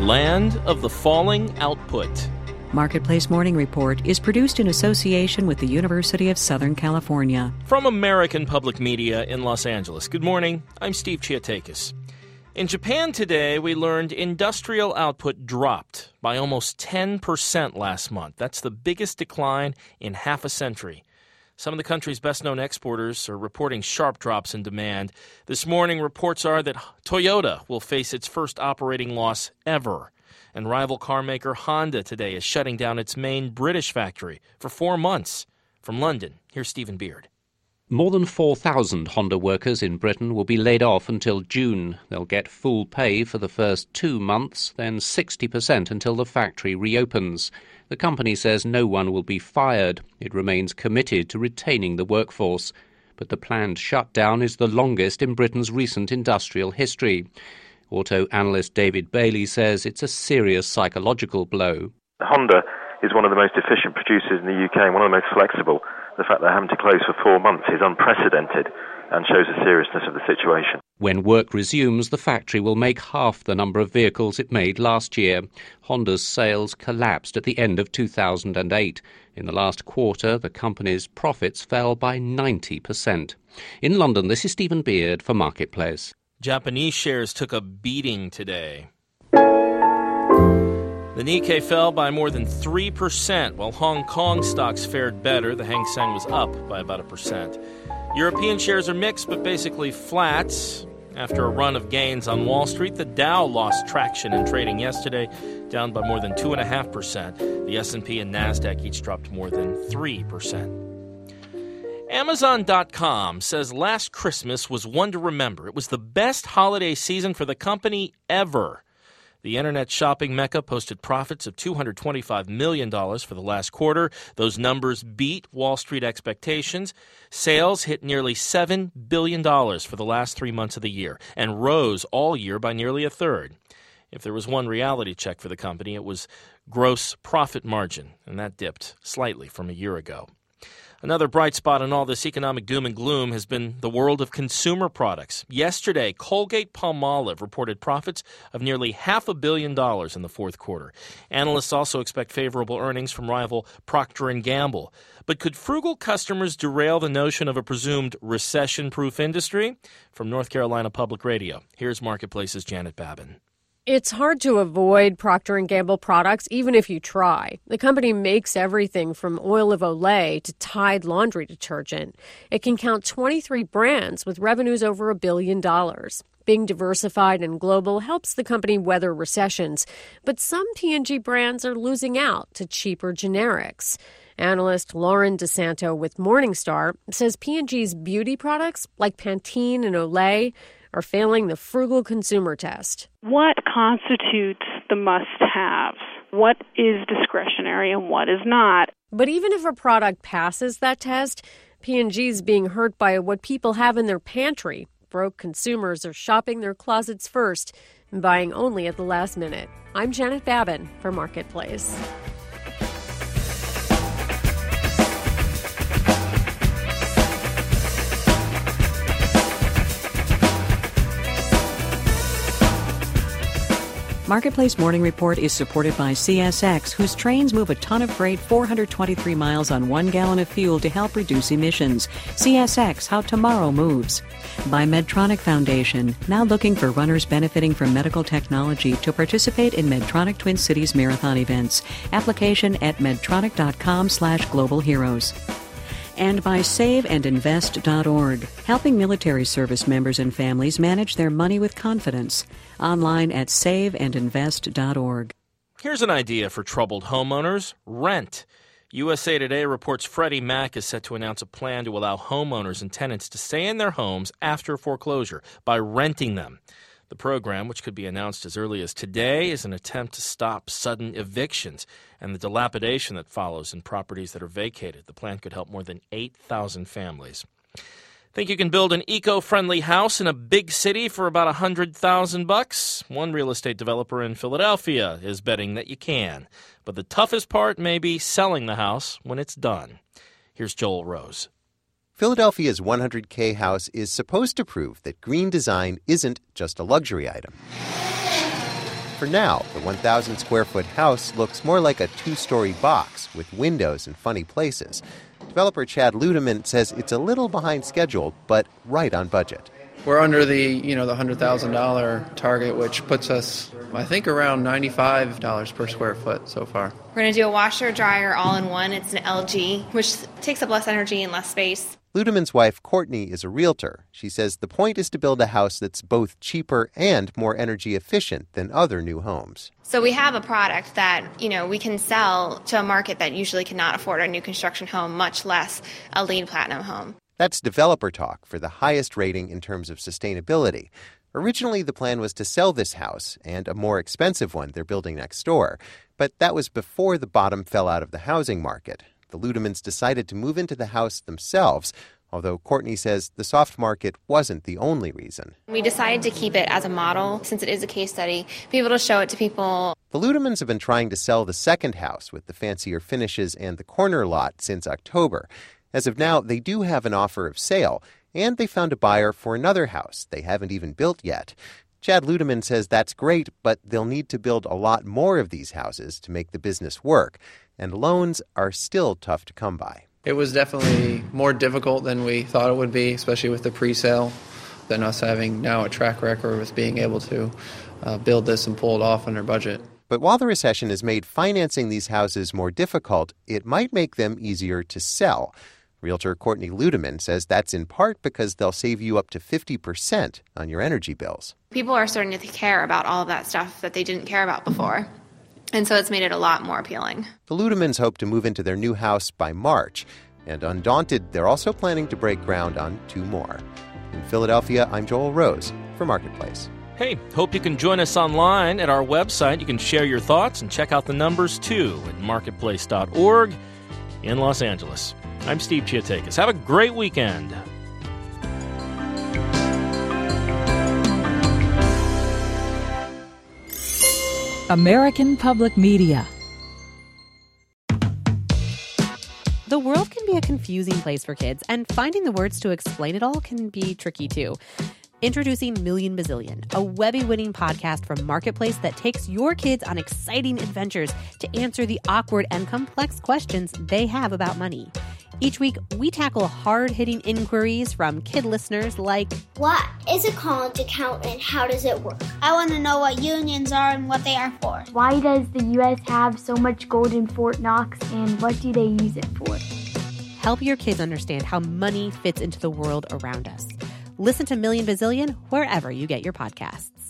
land of the falling output. Marketplace Morning Report is produced in association with the University of Southern California. From American Public Media in Los Angeles. Good morning. I'm Steve Chiatakis. In Japan today, we learned industrial output dropped by almost 10% last month. That's the biggest decline in half a century. Some of the country's best-known exporters are reporting sharp drops in demand. This morning, reports are that Toyota will face its first operating loss ever. And rival car maker Honda today is shutting down its main British factory for 4 months. From London, here's Stephen Beard. More than 4,000 Honda workers in Britain will be laid off until June. They'll get full pay for the first 2 months, then 60% until the factory reopens. The company says no one will be fired. It remains committed to retaining the workforce. But the planned shutdown is the longest in Britain's recent industrial history. Auto analyst David Bailey says it's a serious psychological blow. Honda is one of the most efficient producers in the UK and one of the most flexible. The fact they're having to close for 4 months is unprecedented and shows the seriousness of the situation. When work resumes, the factory will make half the number of vehicles it made last year. Honda's sales collapsed at the end of 2008. In the last quarter, the company's profits fell by 90%. In London, this is Stephen Beard for Marketplace. Japanese shares took a beating today. The Nikkei fell by more than 3%, while Hong Kong stocks fared better. The Hang Seng was up by about 1%. European shares are mixed, but basically flat. After a run of gains on Wall Street, the Dow lost traction in trading yesterday, down by more than 2.5%. The S&P and NASDAQ each dropped more than 3%. Amazon.com says last Christmas was one to remember. It was the best holiday season for the company ever. The internet shopping mecca posted profits of $225 million for the last quarter. Those numbers beat Wall Street expectations. Sales hit nearly $7 billion for the last 3 months of the year and rose all year by nearly a third. If there was one reality check for the company, it was gross profit margin, and that dipped slightly from a year ago. Another bright spot in all this economic doom and gloom has been the world of consumer products. Yesterday, Colgate-Palmolive reported profits of nearly $500 million in the fourth quarter. Analysts also expect favorable earnings from rival Procter & Gamble. But could frugal customers derail the notion of a presumed recession-proof industry? From North Carolina Public Radio, here's Marketplace's Janet Babin. It's hard to avoid Procter & Gamble products, even if you try. The company makes everything from Oil of Olay to Tide laundry detergent. It can count 23 brands with revenues over $1 billion. Being diversified and global helps the company weather recessions, but some P&G brands are losing out to cheaper generics. Analyst Lauren DeSanto with Morningstar says P&G's beauty products, like Pantene and Olay, are failing the frugal consumer test. What constitutes the must-haves? What is discretionary and what is not? But even if a product passes that test, P&G is being hurt by what people have in their pantry. Broke consumers are shopping their closets first and buying only at the last minute. I'm Janet Babin for Marketplace. Marketplace Morning Report is supported by CSX, whose trains move a ton of freight 423 miles on 1 gallon of fuel to help reduce emissions. CSX, how tomorrow moves. By Medtronic Foundation, now looking for runners benefiting from medical technology to participate in Medtronic Twin Cities Marathon events. Application at medtronic.com/global heroes. And by SaveAndInvest.org, helping military service members and families manage their money with confidence. Online at SaveAndInvest.org. Here's an idea for troubled homeowners: rent. USA Today reports Freddie Mac is set to announce a plan to allow homeowners and tenants to stay in their homes after foreclosure by renting them. The program, which could be announced as early as today, is an attempt to stop sudden evictions and the dilapidation that follows in properties that are vacated. The plan could help more than 8,000 families. Think you can build an eco-friendly house in a big city for about $100,000? One real estate developer in Philadelphia is betting that you can. But the toughest part may be selling the house when it's done. Here's Joel Rose. Philadelphia's 100K house is supposed to prove that green design isn't just a luxury item. For now, the 1,000 square foot house looks more like a 2-story box with windows in funny places. Developer Chad Ludeman says it's a little behind schedule, but right on budget. We're under the $100,000 target, which puts us, I think, around $95 per square foot so far. We're going to do a washer, dryer, all in one. It's an LG, which takes up less energy and less space. Ludeman's wife, Courtney, is a realtor. She says the point is to build a house that's both cheaper and more energy efficient than other new homes. So we have a product that, we can sell to a market that usually cannot afford a new construction home, much less a LEED Platinum home. That's developer talk for the highest rating in terms of sustainability. Originally, the plan was to sell this house and a more expensive one they're building next door. But that was before the bottom fell out of the housing market. The Ludemans decided to move into the house themselves, although Courtney says the soft market wasn't the only reason. We decided to keep it as a model, since it is a case study, be able to show it to people. The Ludemans have been trying to sell the second house with the fancier finishes and the corner lot since October. As of now, they do have an offer of sale, and they found a buyer for another house they haven't even built yet. Chad Ludeman says that's great, but they'll need to build a lot more of these houses to make the business work, and loans are still tough to come by. It was definitely more difficult than we thought it would be, especially with the pre-sale, than us having now a track record with being able to build this and pull it off under budget. But while the recession has made financing these houses more difficult, it might make them easier to sell. Realtor Courtney Ludeman says that's in part because they'll save you up to 50% on your energy bills. People are starting to care about all of that stuff that they didn't care about before. And so it's made it a lot more appealing. The Ludemans hope to move into their new house by March. And undaunted, they're also planning to break ground on 2 more. In Philadelphia, I'm Joel Rose for Marketplace. Hey, hope you can join us online at our website. You can share your thoughts and check out the numbers, too, at marketplace.org in Los Angeles. I'm Steve Chiatakis. Have a great weekend. American Public Media. The world can be a confusing place for kids, and finding the words to explain it all can be tricky too. Introducing Million Bazillion, a Webby-winning podcast from Marketplace that takes your kids on exciting adventures to answer the awkward and complex questions they have about money. Each week, we tackle hard-hitting inquiries from kid listeners like, what is a college account and how does it work? I want to know what unions are and what they are for. Why does the U.S. have so much gold in Fort Knox and what do they use it for? Help your kids understand how money fits into the world around us. Listen to Million Bazillion wherever you get your podcasts.